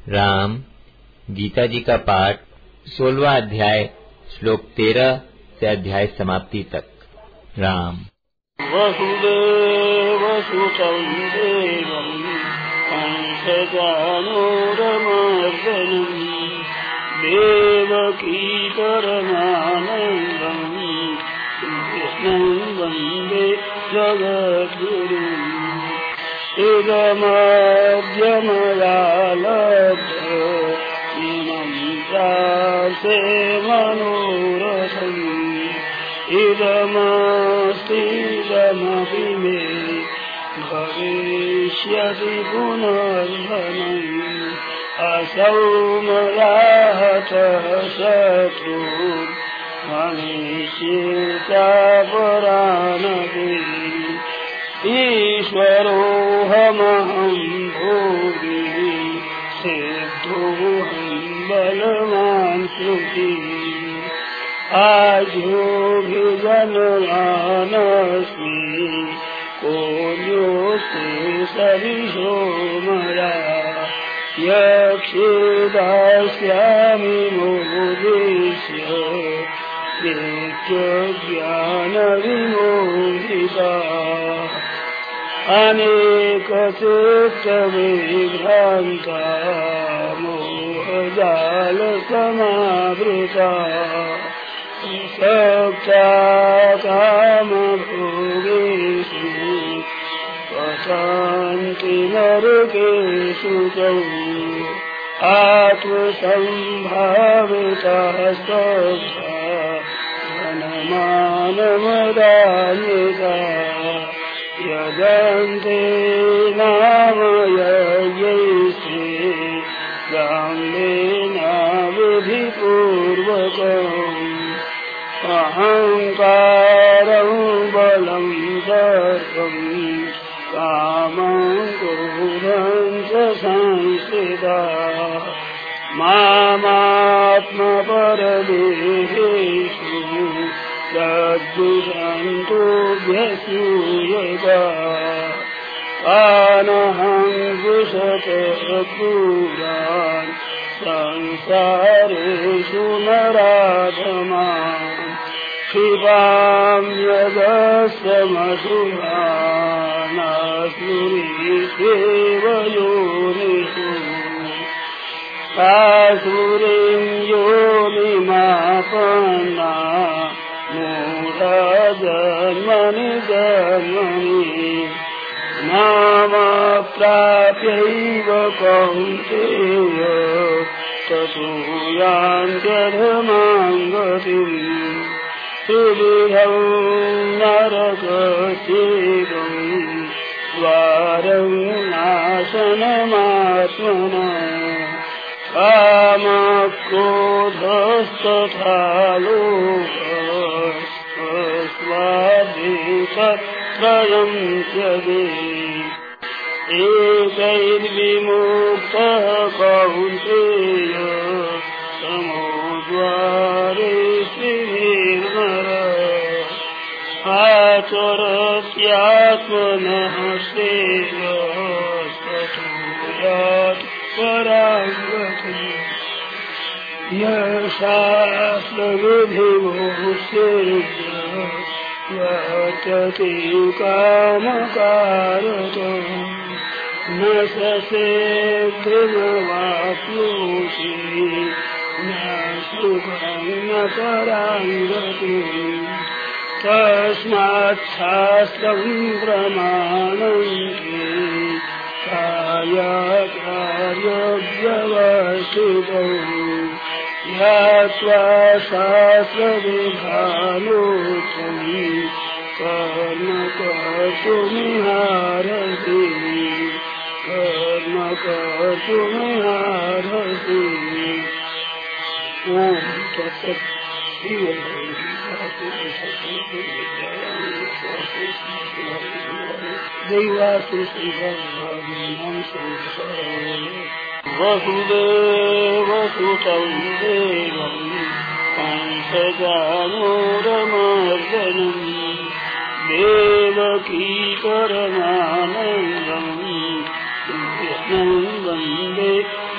राम। गीता जी का पाठ 16वां अध्याय श्लोक 13 से अध्याय समाप्ति तक। राम। वसुदेव सुतं देवं कंसचाणूरमर्दनं देवकी परमानन्दं कृष्णं वन्दे जगद्गुरुम्। इदमद्य मया लब्धमिमं प्राप्ते मनोरथम् इदमस्तीदमपि मे भविष्यति पुनर्धनम्। असौ मया हतः शत्रुः मनीषितापरानपि ईश्वरोऽहमहं भोगी सिद्धोऽहं बलवान् श्रुतिः। आज्ञोऽभिजनवानस्मि कोऽन्योऽस्ति सदृशो मया। यक्षे दास्यामि मोदिष्य नित्यज्ञानविमोहिता। अनेकचित्तविभ्रान्ता मोहजालसमावृता सक्ता कामभोगेषु पतन्ति नरकेषु च। आत्मसम्भाविताः स्तब्धा धनमानमदान्विताः यजन्ते नाम यज्ञैस्ते गाम्भीर्याविधिपूर्वकम्। अहङ्कारं बलं दर्पं कामं क्रोधं च संश्रिताः मामात्मपरदेहेषु तद्दुषन्तोऽभ्यसूयता। तानहं द्विषतः क्रूरान् संसारेषु नराधमान्। क्षिपाम्यजस्रमसुरानासुरीष्वेव योनिषु। आसुरीं योनिमापन्ना मूढा जन्मनि जन्मनि मामप्राप्यैव कौन्तेय ततो यान्त्यधमां गतिम्। त्रिविधं नरकस्येदं द्वारं नाशनमात्मनः। कामक्रोधस्तथा लोभस्त्वस्वादित्रयं त्यजेत्। एतैर्विमुक्तः कौन्तेय तमोद्वारेष्विर्नरः। आचरत्यात्मनः श्रेयस्ततो यात् परां गतिम्। यशास्त्रविधिमुच्यते कामकारतः न स सिद्धिमवाप्नोति न सुखं न परां गतिम्। तस्मात् शास्त्रं प्रमाणन्ते कायकार्यव्यवस्थितौ। यात्वा शास्त्रविधानोक्तं कर्म कर्तुमिहार्हसि कर्म कर्तुमिहार्हसि। ॐ तत्सत्। वसुदेव सुतं देवं कंसचाणूरमर्दनं देवकी परमानन्दं कृष्णं वन्दे